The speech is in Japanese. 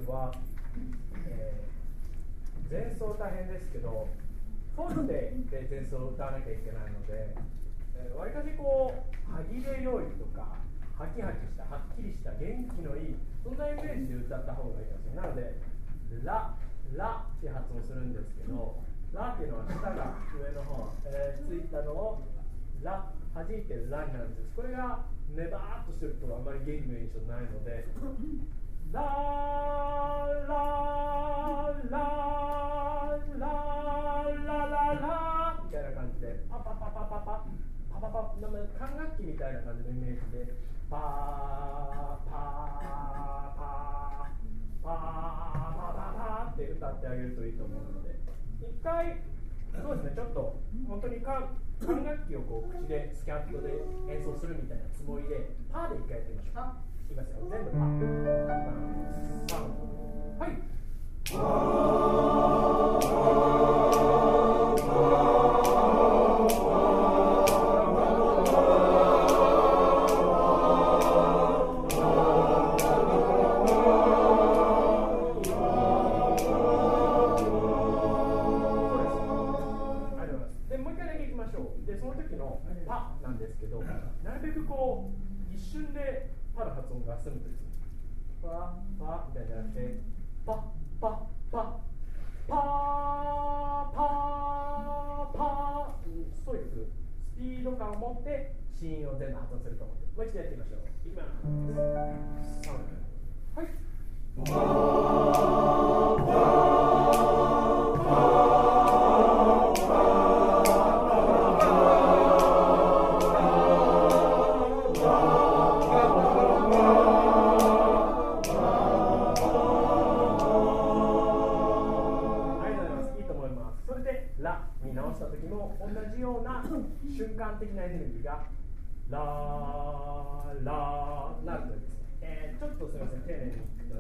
は、前奏大変ですけど、フォルテで前奏を歌わなきゃいけないので、わりかしこう歯切れ良いとか、ハキハキした、はっきりした、元気のいい、そんなイメージで歌った方がいいかもしれない。なので、ラって発音するんですけど、ラっていうのは舌が上の方、ついたのをラ、弾いてるラになるんです。これがネバーっとしてるとあんまり元気の印象ないので、ラララララララみたいな感じで、パパパパパパパパパ、管楽器みたいな感じのイメージで、パーパーパーパーパーパーって歌ってあげるといいと思うので、一回そうですね、ちょっと本当に管楽器をこう口でスキャットで演奏するみたいなつもりで、パーで一回やってみましょう。いきますよ、全部パー。はい。でその時のパなんですけど、なるべくこう一瞬でパの発音が済むとですね、パパみたいじゃなくて、パパパパパパ、そういうスピード感を持って子音を全部発音すると思って、もう一度やってみましょう。いきます。はい。ラに直した時も同じような瞬間的なエネルギーがラーラーなるとですね、ちょっとすみません、丁寧に